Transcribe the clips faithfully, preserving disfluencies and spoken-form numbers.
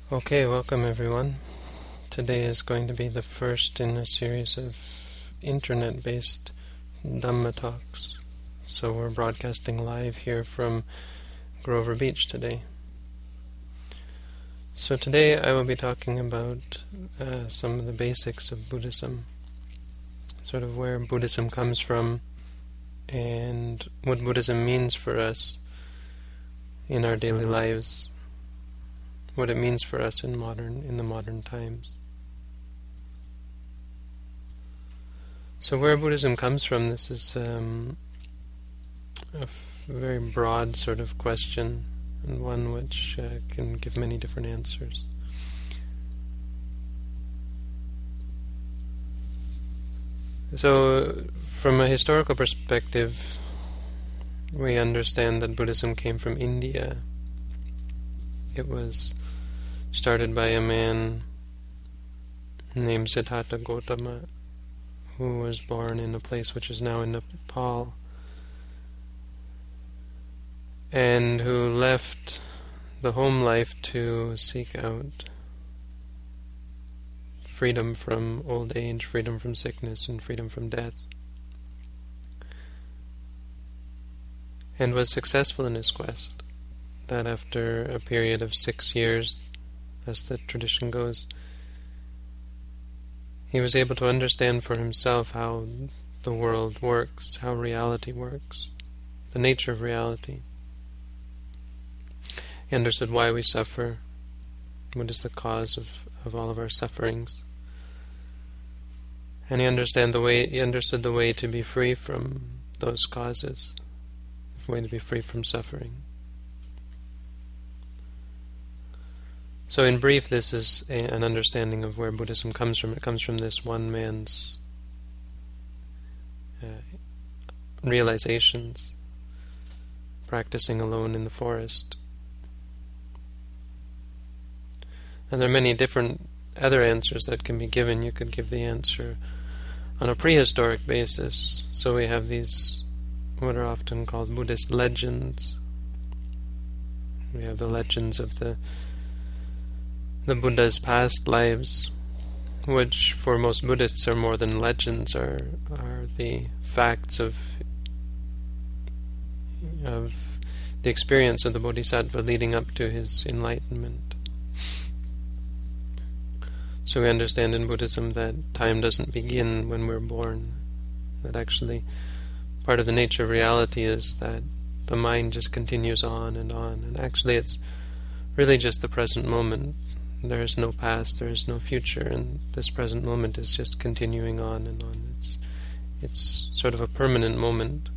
Okay, welcome everyone. Today is going to be the first in a series of internet-based Dhamma talks. So we're broadcasting live here from Grover Beach today. So today I will be talking about uh, some of the basics of Buddhism, sort of where Buddhism comes from and what Buddhism means for us in our daily lives, what it means for us in modern in the modern times. So where Buddhism comes from, this is um, a f- very broad sort of question, and one which uh, can give many different answers. So from a historical perspective, we understand that Buddhism came from India. It was started by a man named Siddhartha Gautama, who was born in a place which is now in Nepal, and who left the home life to seek out freedom from old age, freedom from sickness, and freedom from death, and was successful in his quest. That after a period of six years, as the tradition goes, he was able to understand for himself how the world works, how reality works, the nature of reality. He understood why we suffer, what is the cause of, of all of our sufferings. And he understand the way he understood the way to be free from those causes, the way to be free from suffering. So in brief, this is a, an understanding of where Buddhism comes from. It comes from this one man's uh, realizations, practicing alone in the forest. And there are many different other answers that can be given. You could give the answer on a prehistoric basis. So we have these, what are often called Buddhist legends. We have the legends of the the Buddha's past lives, which for most Buddhists are more than legends, are are the facts of of the experience of the Bodhisattva leading up to his enlightenment. So we understand in Buddhism that time doesn't begin when we're born, that actually part of the nature of reality is that the mind just continues on and on, and actually it's really just the present moment. There is no past, there is no future, and this present moment is just continuing on and on. It's it's sort of a permanent moment.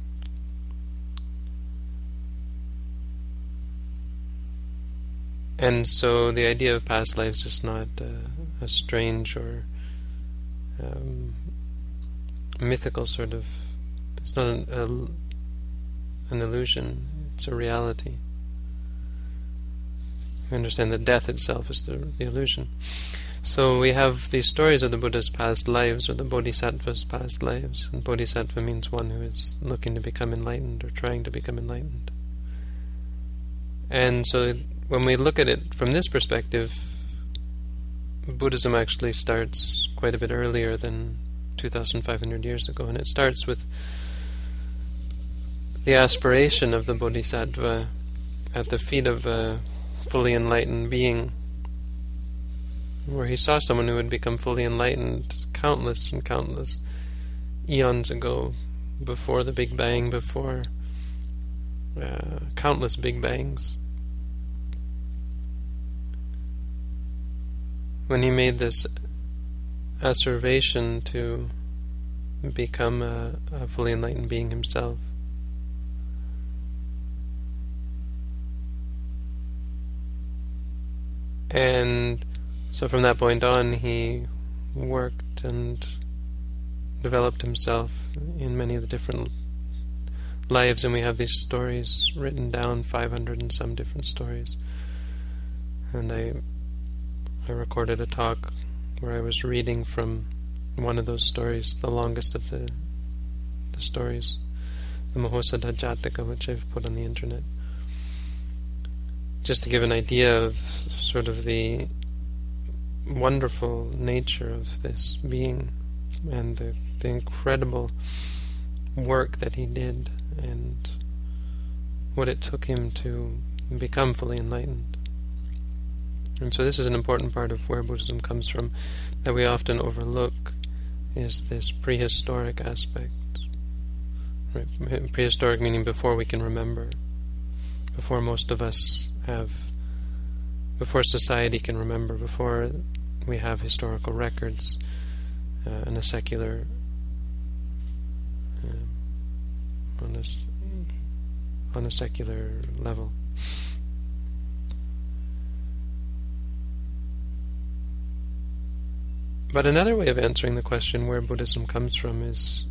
And so the idea of past lives is not uh, a strange or um, mythical sort of, it's not an, a, an illusion, it's a reality. We understand that death itself is the, the illusion. So we have these stories of the Buddha's past lives, or the Bodhisattva's past lives. And Bodhisattva means one who is looking to become enlightened, or trying to become enlightened. And so when we look at it from this perspective, Buddhism actually starts quite a bit earlier than two thousand five hundred years ago. And it starts with the aspiration of the Bodhisattva at the feet of a fully enlightened being, where he saw someone who had become fully enlightened countless and countless eons ago, before the Big Bang, before uh, countless Big Bangs. When he made this asseveration to become a, a fully enlightened being himself. And so from that point on, he worked and developed himself in many of the different lives, and we have these stories written down, five hundred and some different stories. And I I recorded a talk where I was reading from one of those stories, the longest of the the stories, the Mahosaddha Jataka, which I've put on the internet. Just to give an idea of sort of the wonderful nature of this being and the, the incredible work that he did and what it took him to become fully enlightened. And so this is an important part of where Buddhism comes from that we often overlook, is this prehistoric aspect. Right? Prehistoric meaning before we can remember, before most of us have, before society can remember, before we have historical records uh, in a secular uh, on a, on a secular level. But another way of answering the question where Buddhism comes from is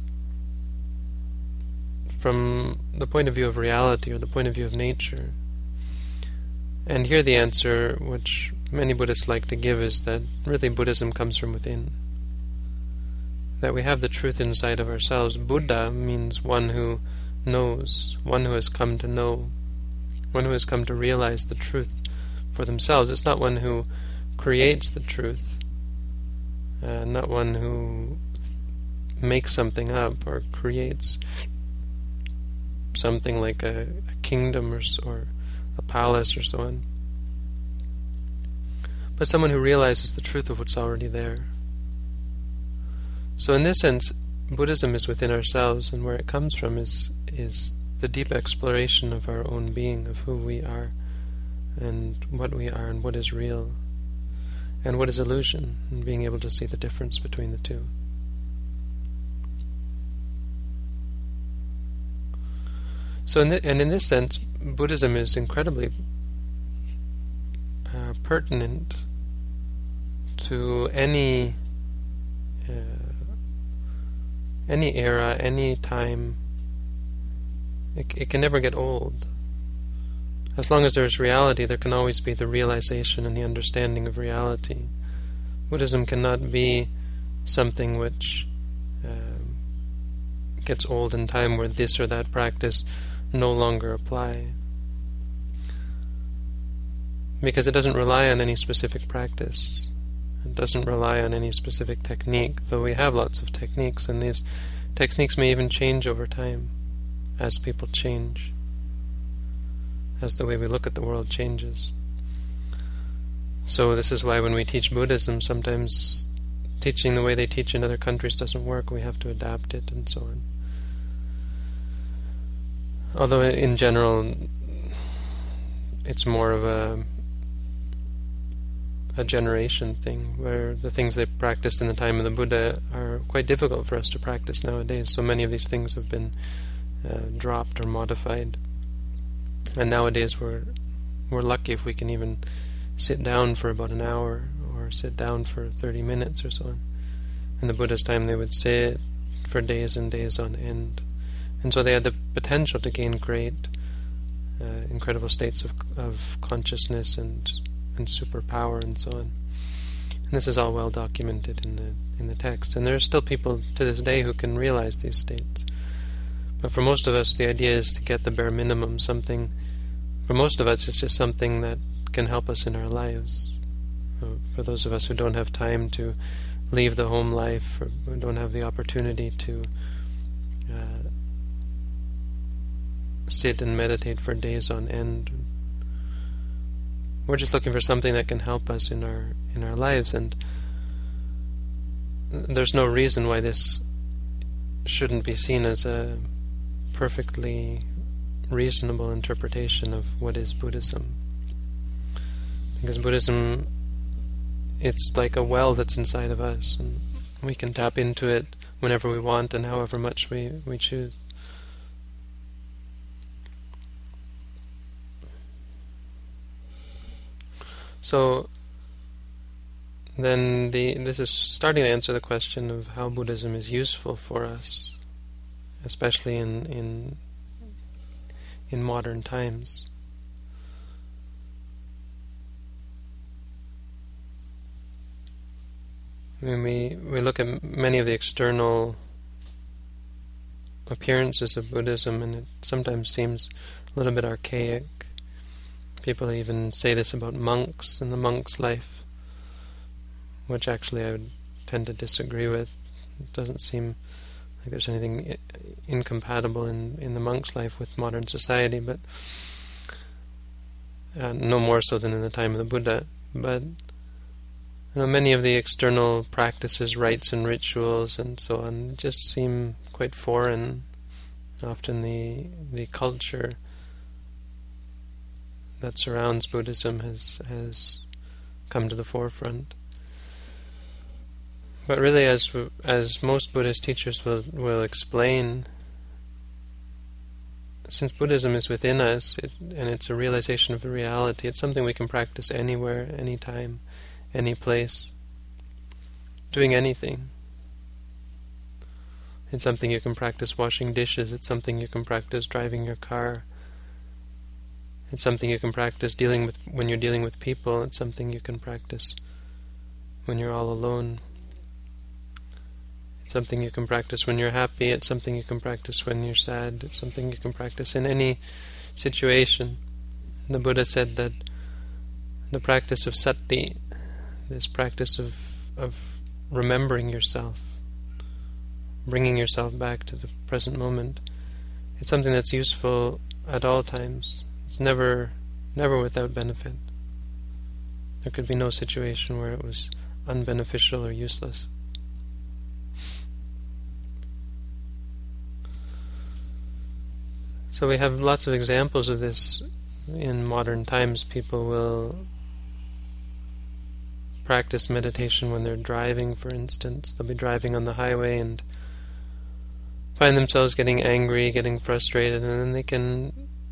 from the point of view of reality, or the point of view of nature. And here the answer, which many Buddhists like to give, is that really Buddhism comes from within. That we have the truth inside of ourselves. Buddha means one who knows, one who has come to know, one who has come to realize the truth for themselves. It's not one who creates the truth, uh, not one who makes something up or creates something like a, a kingdom or, or a palace or so on, but someone who realizes the truth of what's already there. So in this sense, Buddhism is within ourselves, and where it comes from is is the deep exploration of our own being, of who we are, and what we are, and what is real, and what is illusion, and being able to see the difference between the two. So, in the, and in this sense, Buddhism is incredibly uh, pertinent to any uh, any era, any time. It, it can never get old. As long as there's reality, there can always be the realization and the understanding of reality. Buddhism cannot be something which um, gets old in time, where this or that practice no longer apply, because it doesn't rely on any specific practice. It doesn't rely on any specific technique, though we have lots of techniques, and these techniques may even change over time as people change, as the way we look at the world changes. So this is why when we teach Buddhism, sometimes teaching the way they teach in other countries doesn't work. We have to adapt it and so on. Although in general, it's more of a a generation thing, where the things they practiced in the time of the Buddha are quite difficult for us to practice nowadays. So many of these things have been uh, dropped or modified, and nowadays we're we're lucky if we can even sit down for about an hour, or sit down for thirty minutes or so on. In the Buddha's time, they would sit for days and days on end. And so they had the potential to gain great, uh, incredible states of of consciousness and and superpower and so on. And this is all well documented in the in the text. And there are still people to this day who can realize these states. But for most of us, the idea is to get the bare minimum, something. For most of us, it's just something that can help us in our lives. For those of us who don't have time to leave the home life, or who don't have the opportunity to uh, sit and meditate for days on end, we're just looking for something that can help us in our in our lives. And there's no reason why this shouldn't be seen as a perfectly reasonable interpretation of what is Buddhism. Because Buddhism, it's like a well that's inside of us, and we can tap into it whenever we want and however much we, we choose. So then the this is starting to answer the question of how Buddhism is useful for us, especially in in in modern times. When we, we look at many of the external appearances of Buddhism, and it sometimes seems a little bit archaic. People even say this about monks and the monk's life. which actually I would tend to disagree with. It doesn't seem like there's anything I- incompatible in, in the monk's life with modern society, but uh, no more so than in the time of the Buddha. But you know, many of the external practices, rites and rituals and so on, just seem quite foreign. Often the the culture that surrounds Buddhism has has come to the forefront. But really, as as most Buddhist teachers will will explain, since Buddhism is within us, it, and it's a realization of the reality, it's something we can practice anywhere, anytime, any place, doing anything. It's something you can practice washing dishes, it's something you can practice driving your car, it's something you can practice dealing with when you're dealing with people, it's something you can practice when you're all alone. It's something you can practice when you're happy, it's something you can practice when you're sad, it's something you can practice in any situation. The Buddha said that the practice of sati, this practice of of remembering yourself, bringing yourself back to the present moment, it's something that's useful at all times. It's never, never without benefit. There could be no situation where it was unbeneficial or useless. So we have lots of examples of this in modern times. People will practice meditation when they're driving, for instance. They'll be driving on the highway and find themselves getting angry, getting frustrated, and then they can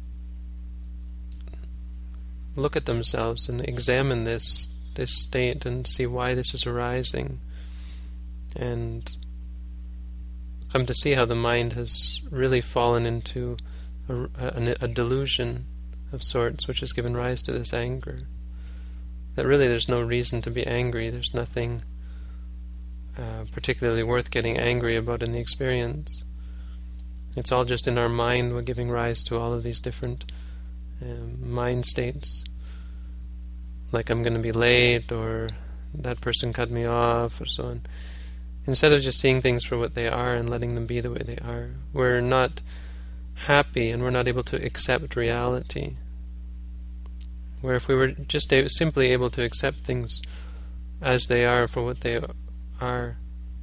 look at themselves and examine this this state and see why this is arising, and come to see how the mind has really fallen into a, a, a delusion of sorts, which has given rise to this anger. That really there's no reason to be angry. There's nothing uh, particularly worth getting angry about in the experience. It's all just in our mind. We're giving rise to all of these different um, mind states. Like I'm going to be late, or that person cut me off, or so on. Instead of just seeing things for what they are and letting them be the way they are, we're not happy and we're not able to accept reality. Where if we were just a- simply able to accept things as they are for what they are,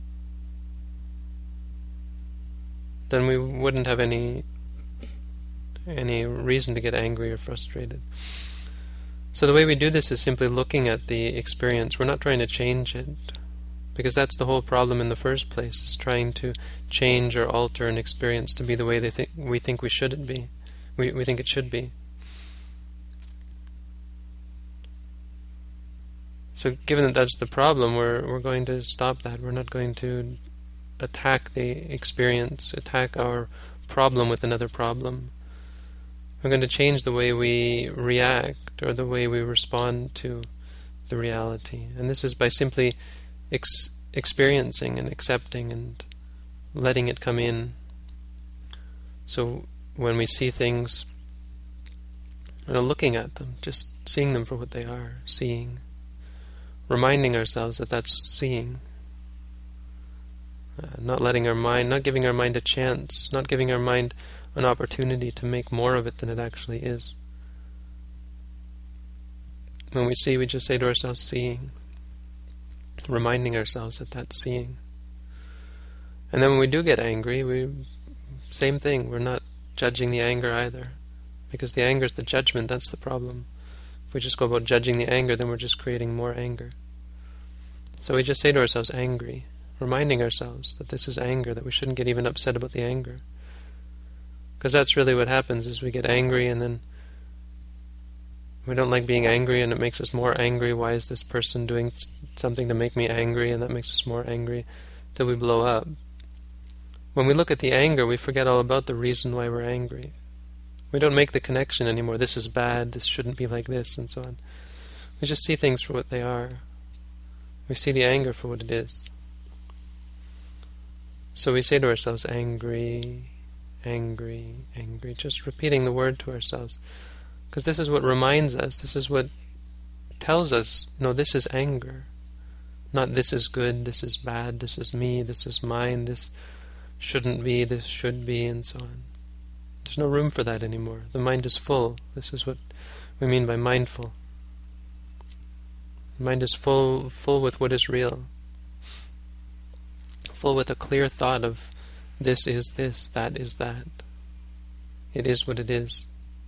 then we wouldn't have any any reason to get angry or frustrated. So the way we do this is simply looking at the experience. We're not trying to change it, because that's the whole problem in the first place, is trying to change or alter an experience to be the way they think we think we should it be. We we think it should be. So given that that's the problem, we're we're going to stop that. We're not going to attack the experience, attack our problem with another problem. We're going to change the way we react or the way we respond to the reality. And this is by simply ex- experiencing and accepting and letting it come in. So when we see things, you know, looking at them, just seeing them for what they are, seeing, reminding ourselves that that's seeing. Uh, not letting our mind, not giving our mind a chance, not giving our mind an opportunity to make more of it than it actually is. When we see, we just say to ourselves, seeing, reminding ourselves that that's seeing. And then when we do get angry, we same thing, we're not judging the anger either, because the anger is the judgment, that's the problem. If we just go about judging the anger, then we're just creating more anger. So we just say to ourselves, angry, reminding ourselves that this is anger, that we shouldn't get even upset about the anger. Because that's really what happens, is we get angry and then we don't like being angry and it makes us more angry. Why is this person doing something to make me angry? And that makes us more angry till we blow up. When we look at the anger, we forget all about the reason why we're angry. We don't make the connection anymore. This is bad, this shouldn't be like this, and so on. We just see things for what they are. We see the anger for what it is. So we say to ourselves, angry, angry, angry, just repeating the word to ourselves. Because this is what reminds us, this is what tells us, no, this is anger. Not this is good, this is bad, this is me, this is mine, this shouldn't be, this should be, and so on. There's no room for that anymore. The mind is full. This is what we mean by mindful. The mind is full, full with what is real. Full with a clear thought of this is this, that is that. It is what it is.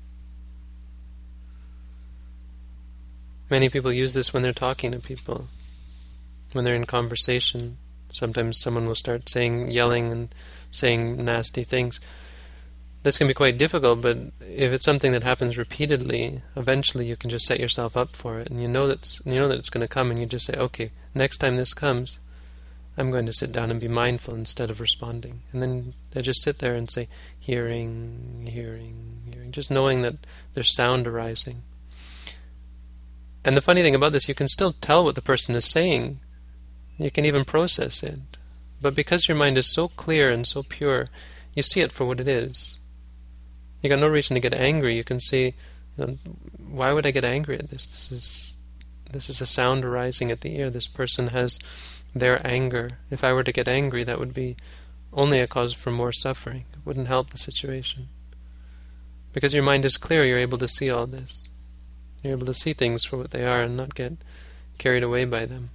Many people use this when they're talking to people. When they're in conversation, sometimes someone will start saying, yelling and saying nasty things. This can be quite difficult, but if it's something that happens repeatedly, eventually you can just set yourself up for it, and you know that's you know that it's going to come, and you just say, okay, next time this comes, I'm going to sit down and be mindful instead of responding. And then I just sit there and say, hearing, hearing, hearing, just knowing that there's sound arising. And the funny thing about this, you can still tell what the person is saying. You can even process it. But because your mind is so clear and so pure, you see it for what it is. You got no reason to get angry. You can see, you know, why would I get angry at this? This is this is a sound arising at the ear. This person has their anger. If I were to get angry, that would be only a cause for more suffering. It wouldn't help the situation. Because your mind is clear, you're able to see all this. You're able to see things for what they are and not get carried away by them.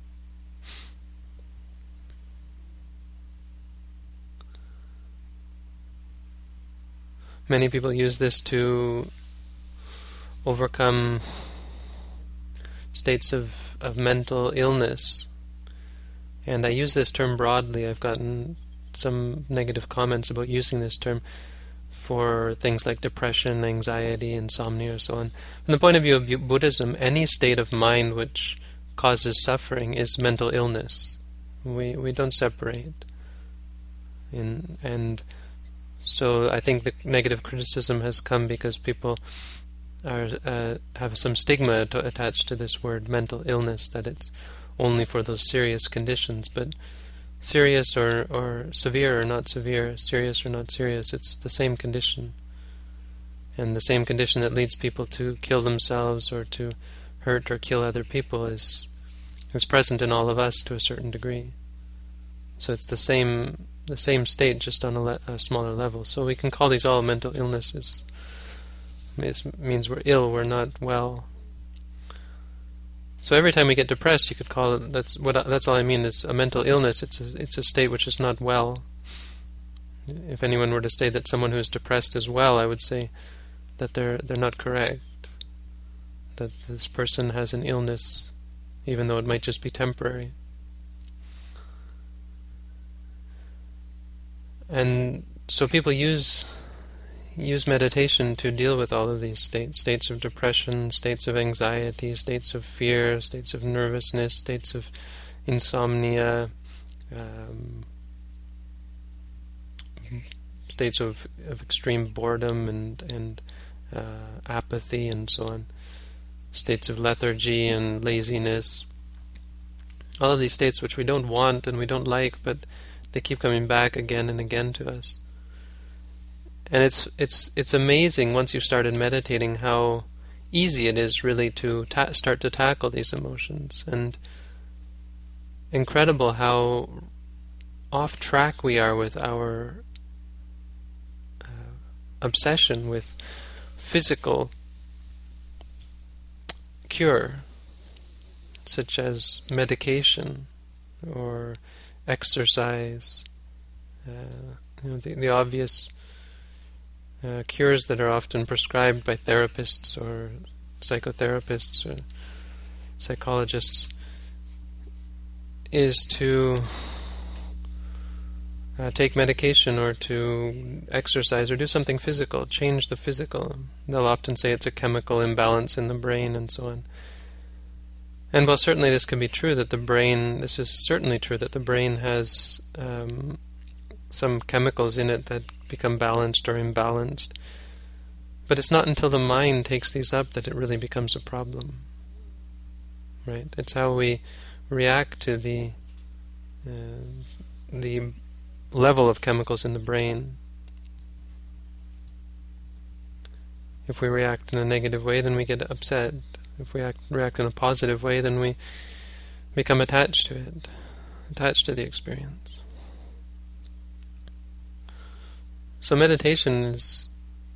Many people use this to overcome states of, of mental illness. And I use this term broadly. I've gotten some negative comments about using this term for things like depression, anxiety, insomnia, or so on. From the point of view of Buddhism, any state of mind which causes suffering is mental illness. We we don't separate. In, and so I think the negative criticism has come because people are uh, have some stigma to, attached to this word mental illness, that it's only for those serious conditions. But serious or, or severe or not severe, serious or not serious, it's the same condition. And the same condition that leads people to kill themselves or to hurt or kill other people is is present in all of us to a certain degree. So it's the same the same state, just on a, le- a smaller level. So we can call these all mental illnesses. It means we're ill, we're not well. So every time we get depressed, you could call it, that's what that's all I mean is a mental illness. It's a, it's a state which is not well. If anyone were to say that someone who is depressed is well, I would say that they're they're not correct. That this person has an illness, even though it might just be temporary. And so people use use meditation to deal with all of these states, states of depression, states of anxiety, states of fear, states of nervousness, states of insomnia, um, states of, of extreme boredom and, and uh, apathy and so on, states of lethargy and laziness. All of these states which we don't want and we don't like, but they keep coming back again and again to us. And it's it's it's amazing once you've started meditating how easy it is really to ta- start to tackle these emotions, and incredible how off track we are with our uh, obsession with physical cure, such as medication or exercise, uh, you know, the, the obvious uh, cures that are often prescribed by therapists or psychotherapists or psychologists is to uh, take medication or to exercise or do something physical, change the physical. They'll often say it's a chemical imbalance in the brain and so on. And while certainly this can be true, that the brain, this is certainly true, that the brain has um, some chemicals in it that become balanced or imbalanced. But it's not until the mind takes these up that it really becomes a problem. Right? It's how we react to the uh, the level of chemicals in the brain. If we react in a negative way, then we get upset. If we act, react in a positive way, then we become attached to it, attached to the experience. So meditation is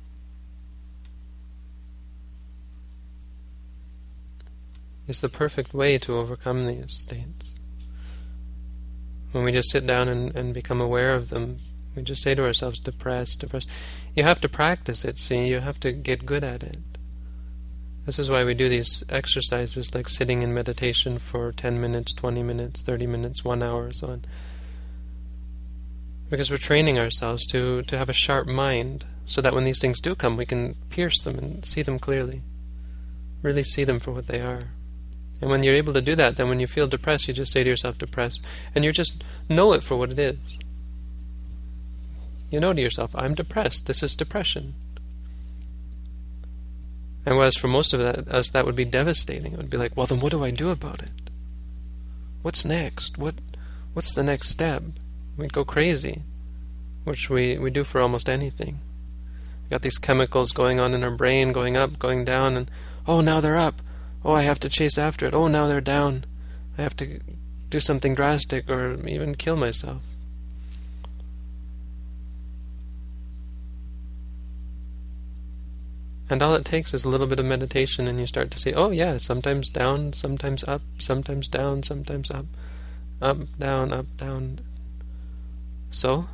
is the perfect way to overcome these states. When we just sit down and, and become aware of them, we just say to ourselves, depressed, depressed. You have to practice it, see, you have to get good at it. This is why we do these exercises like sitting in meditation for ten minutes, twenty minutes, thirty minutes, one hour, so on. Because we're training ourselves to, to have a sharp mind, so that when these things do come, we can pierce them and see them clearly. Really see them for what they are. And when you're able to do that, then when you feel depressed, you just say to yourself, depressed, and you just know it for what it is. You know to yourself, I'm depressed, this is depression. And whereas for most of that, us that would be devastating. It would be like, well, then what do I do about it? What's next? What, what's the next step? We'd go crazy, which we, we do for almost anything. We've got these chemicals going on in our brain, going up, going down, and oh, now they're up. Oh, I have to chase after it. Oh, now they're down. I have to do something drastic or even kill myself. And all it takes is a little bit of meditation, and you start to see, oh yeah, sometimes down, sometimes up, sometimes down, sometimes up, up, down, up, down. So?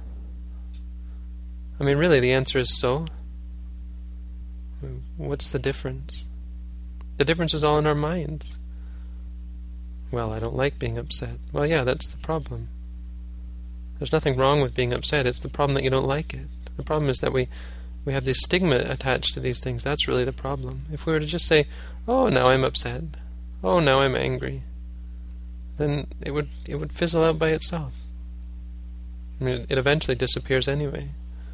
I mean, really, the answer is so. What's the difference? The difference is all in our minds. Well, I don't like being upset. Well, yeah, that's the problem. There's nothing wrong with being upset. It's the problem that you don't like it. The problem is that we, we have this stigma attached to these things. That's really the problem. If we were to just say, oh, now I'm upset. Oh, now I'm angry. Then it would it would fizzle out by itself. I mean, it eventually disappears anyway.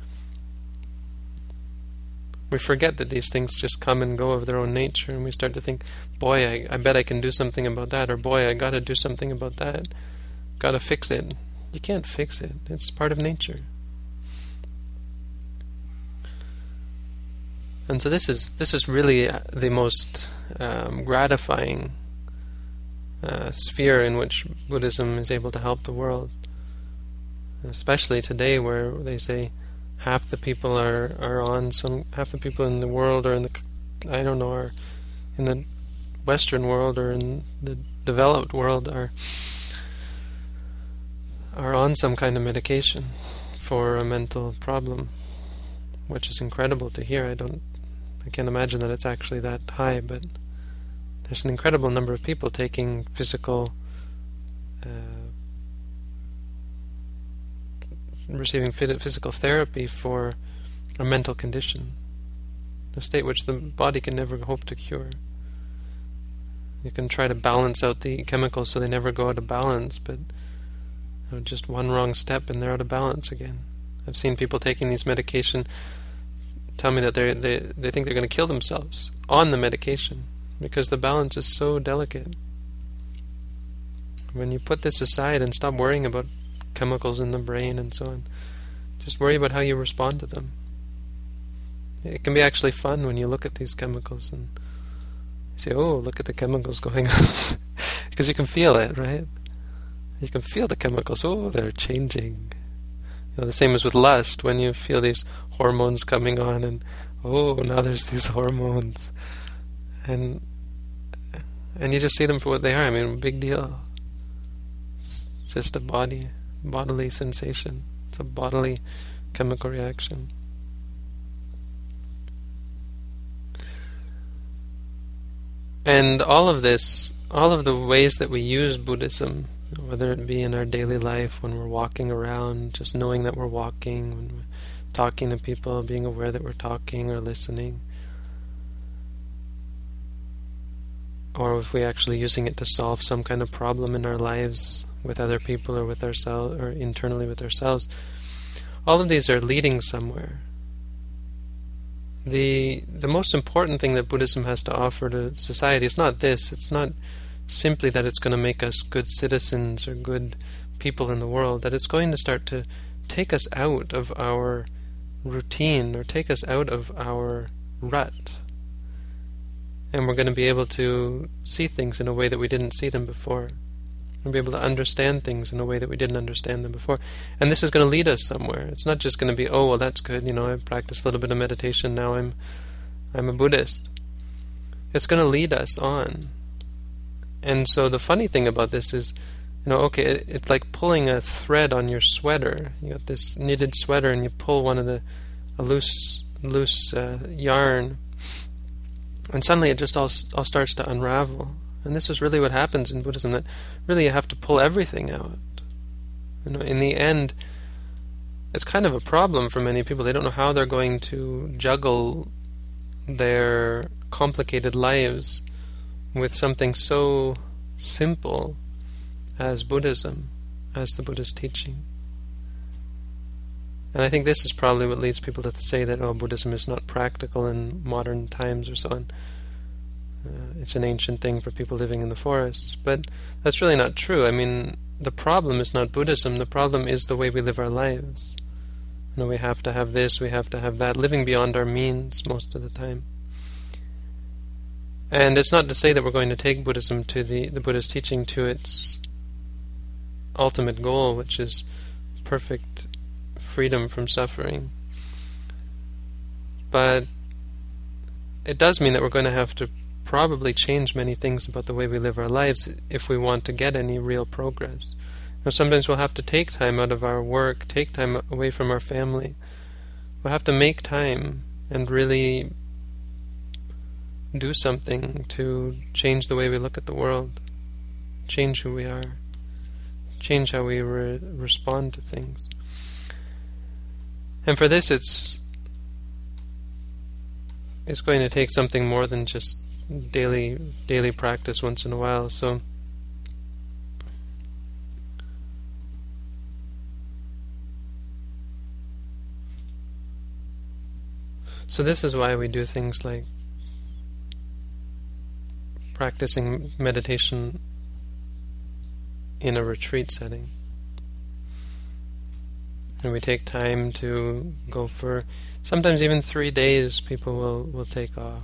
We forget that these things just come and go of their own nature, and we start to think, boy, I, I bet I can do something about that, or boy, I gotta do something about that. Gotta fix it. You can't fix it. It's part of nature. And so this is this is really the most um, gratifying uh, sphere in which Buddhism is able to help the world. Especially today, where they say half the people are, are on some half the people in the world or in the I don't know are in the Western world or in the developed world are are on some kind of medication for a mental problem, which is incredible to hear. I don't I can't imagine that it's actually that high, but there's an incredible number of people taking physical uh, receiving physical therapy for a mental condition, a state which the body can never hope to cure. You can try to balance out the chemicals so they never go out of balance, but you know, just one wrong step and they're out of balance again. I've seen people taking these medication tell me that they they they think they're going to kill themselves on the medication because the balance is so delicate. When you put this aside and stop worrying about chemicals in the brain and so on, just worry about how you respond to them. It can be actually fun when you look at these chemicals and you say, oh, look at the chemicals going on. Because you can feel it, right? You can feel the chemicals. Oh, they're changing. You know, the same as with lust, when you feel these hormones coming on and oh, now there's these hormones. And and you just see them for what they are. I mean, big deal. It's just a body bodily sensation. It's a bodily chemical reaction. And all of this, all of the ways that we use Buddhism, whether it be in our daily life, when we're walking around, just knowing that we're walking, when we're talking to people, being aware that we're talking or listening, or if we're actually using it to solve some kind of problem in our lives, with other people or with ourselves or internally with ourselves, all of these are leading somewhere. The the most important thing that Buddhism has to offer to society is not this. It's not simply that it's going to make us good citizens or good people in the world, that it's going to start to take us out of our routine or take us out of our rut. And we're going to be able to see things in a way that we didn't see them before. We'll be able to understand things in a way that we didn't understand them before. And this is going to lead us somewhere. It's not just going to be, oh, well, that's good, you know, I practiced a little bit of meditation, now I'm I'm a Buddhist. It's going to lead us on. And so the funny thing about this is, you know, okay, it, it's like pulling a thread on your sweater. You got this knitted sweater and you pull one of the, a loose, loose uh, yarn, and suddenly it just all, all starts to unravel. And this is really what happens in Buddhism, that really you have to pull everything out. You know, in the end, it's kind of a problem for many people. They don't know how they're going to juggle their complicated lives with something so simple as Buddhism, as the Buddha's teaching. And I think this is probably what leads people to say that, oh, Buddhism is not practical in modern times or so on. Uh, it's an ancient thing for people living in the forests. But that's really not true. I mean, the problem is not Buddhism. The problem is the way we live our lives. You know, we have to have this, we have to have that, living beyond our means most of the time. And it's not to say that we're going to take Buddhism to the, the Buddha's teaching to its ultimate goal, which is perfect freedom from suffering. But it does mean that we're going to have to probably change many things about the way we live our lives if we want to get any real progress. You know, sometimes we'll have to take time out of our work, take time away from our family. We'll have to make time and really do something to change the way we look at the world, change who we are, change how we re- respond to things. And for this, it's it's going to take something more than just daily daily practice once in a while. So so this is why we do things like practicing meditation in a retreat setting. And we take time to go for sometimes even three days people will, will take off.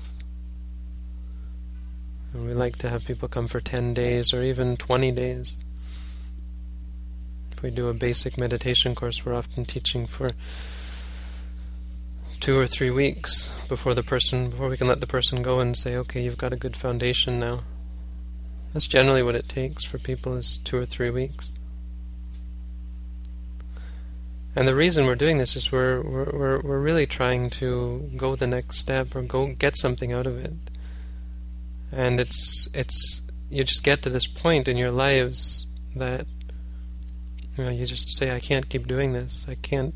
And we like to have people come for ten days or even twenty days. If we do a basic meditation course, we're often teaching for two or three weeks before the person, before we can let the person go and say, okay, you've got a good foundation now. That's generally what it takes for people, is two or three weeks. And the reason we're doing this is we're we're we're, we're really trying to go the next step or go get something out of it. And it's it's you just get to this point in your lives that, you know, you just say, I can't keep doing this. I can't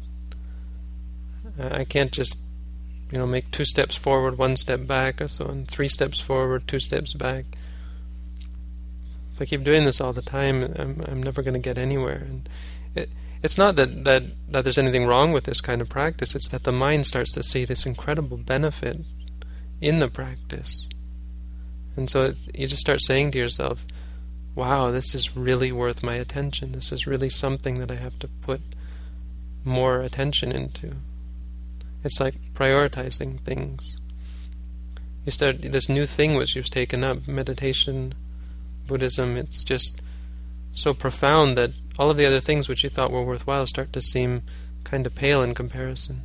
I can't just, you know, make two steps forward, one step back, or so on, three steps forward, two steps back. If I keep doing this all the time, I'm I'm never going to get anywhere. And it it's not that, that that there's anything wrong with this kind of practice. It's that the mind starts to see this incredible benefit in the practice, and so it, you just start saying to yourself, "Wow, this is really worth my attention. This is really something that I have to put more attention into." It's like prioritizing things. You start this new thing which you've taken up, meditation, Buddhism. It's just so profound that all of the other things which you thought were worthwhile start to seem kind of pale in comparison.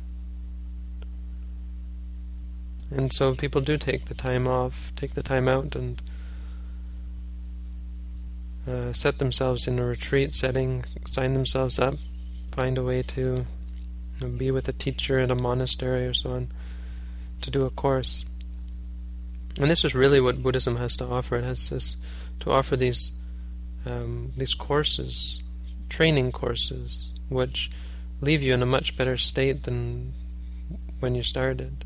And so people do take the time off, take the time out, and uh, set themselves in a retreat setting, sign themselves up, find a way to be with a teacher at a monastery or so on, to do a course. And this is really what Buddhism has to offer. It has this, to offer these um, these courses, training courses, which leave you in a much better state than when you started.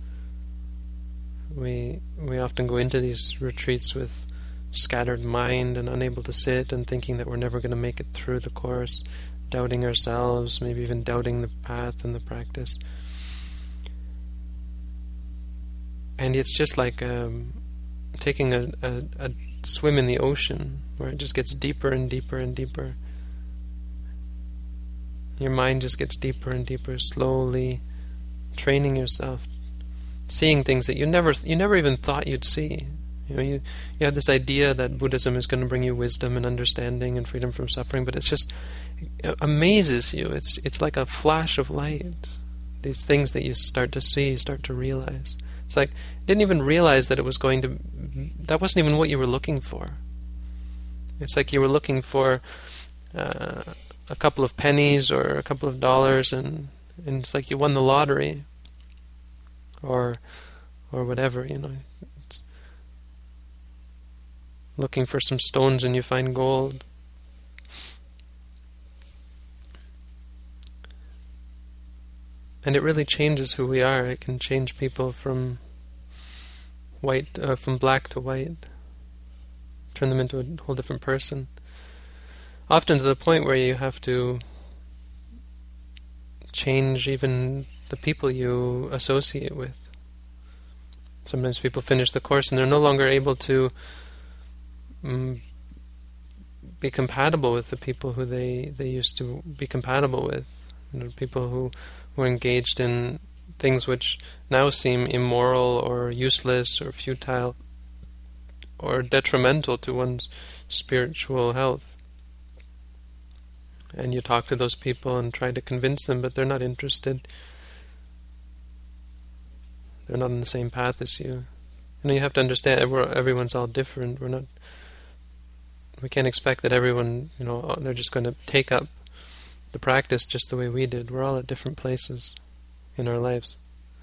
We we often go into these retreats with scattered mind and unable to sit, and thinking that we're never going to make it through the course, doubting ourselves, maybe even doubting the path and the practice. And it's just like um, taking a, a, a swim in the ocean, where it just gets deeper and deeper and deeper. Your mind just gets deeper and deeper, slowly training yourself, seeing things that you never you never even thought you'd see. You know, you, you have this idea that Buddhism is going to bring you wisdom and understanding and freedom from suffering, but it's just, it amazes you. It's it's like a flash of light. These things that you start to see, start to realize. It's like, you didn't even realize that it was going to, that wasn't even what you were looking for. It's like you were looking for uh, a couple of pennies or a couple of dollars, and, and it's like you won the lottery. Or or whatever, you know. It's looking for some stones and you find gold. And it really changes who we are. It can change people from white, uh, from black to white, turn them into a whole different person. Often to the point where you have to change even the people you associate with. Sometimes people finish the course and they're no longer able to um, be compatible with the people who they, they used to be compatible with. You know, people who were engaged in things which now seem immoral or useless or futile or detrimental to one's spiritual health. And you talk to those people and try to convince them, but they're not interested. They're not on the same path as you. You know, you have to understand, we're, everyone's all different. We're not. We can't expect that everyone, you know, they're just going to take up the practice just the way we did. We're all at different places in our lives,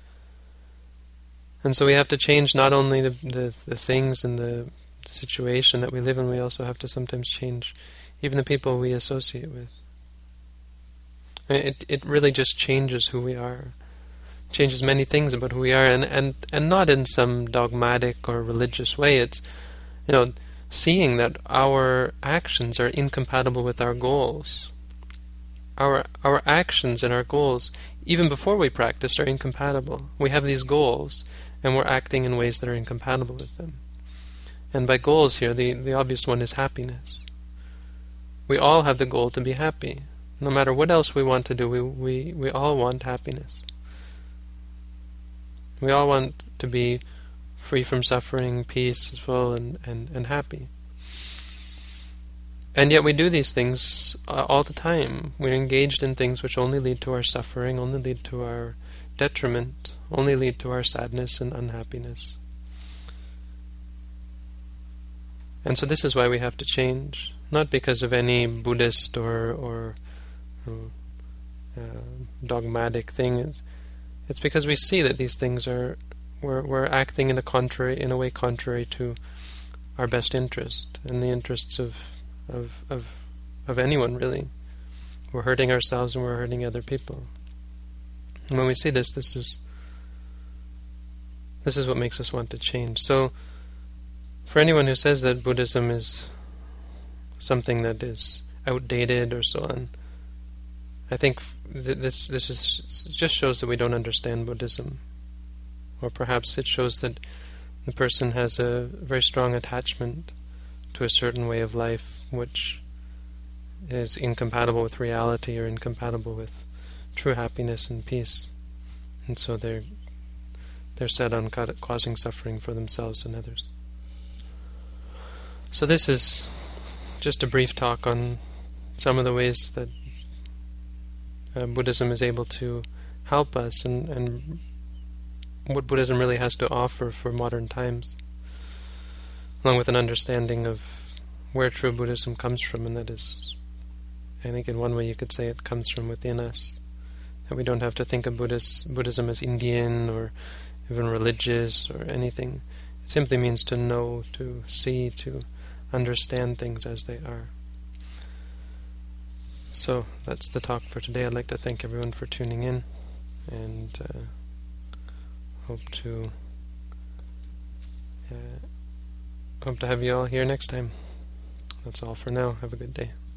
and so we have to change not only the the, the things and the, the situation that we live in. We also have to sometimes change even the people we associate with. I mean, it it really just changes who we are. Changes many things about who we are, and, and, and not in some dogmatic or religious way. It's, you know, seeing that our actions are incompatible with our goals. Our our actions and our goals, even before we practiced, are incompatible. We have these goals, and we're acting in ways that are incompatible with them. And by goals here, the, the obvious one is happiness. We all have the goal to be happy. No matter what else we want to do, we we, we all want happiness. We all want to be free from suffering, peaceful, and, and, and happy. And yet we do these things uh, all the time. We're engaged in things which only lead to our suffering, only lead to our detriment, only lead to our sadness and unhappiness. And so this is why we have to change, not because of any Buddhist or, or uh, dogmatic thing. It's, It's because we see that these things are, we're, we're acting in a contrary, in a way contrary to our best interest and the interests of, of, of, of anyone really. We're hurting ourselves and we're hurting other people. And when we see this, this is, this is what makes us want to change. So, for anyone who says that Buddhism is something that is outdated or so on, I think th- this this is just shows that we don't understand Buddhism, or perhaps it shows that the person has a very strong attachment to a certain way of life which is incompatible with reality or incompatible with true happiness and peace, and so they're they're set on ca- causing suffering for themselves and others. So this is just a brief talk on some of the ways that Uh, Buddhism is able to help us, and, and what Buddhism really has to offer for modern times, along with an understanding of where true Buddhism comes from, and that is, I think in one way you could say it comes from within us, that we don't have to think of Buddhist, Buddhism as Indian or even religious or anything. It simply means to know, to see, to understand things as they are. So that's the talk for today. I'd like to thank everyone for tuning in, and uh, hope to uh, hope to have you all here next time. That's all for now. Have a good day.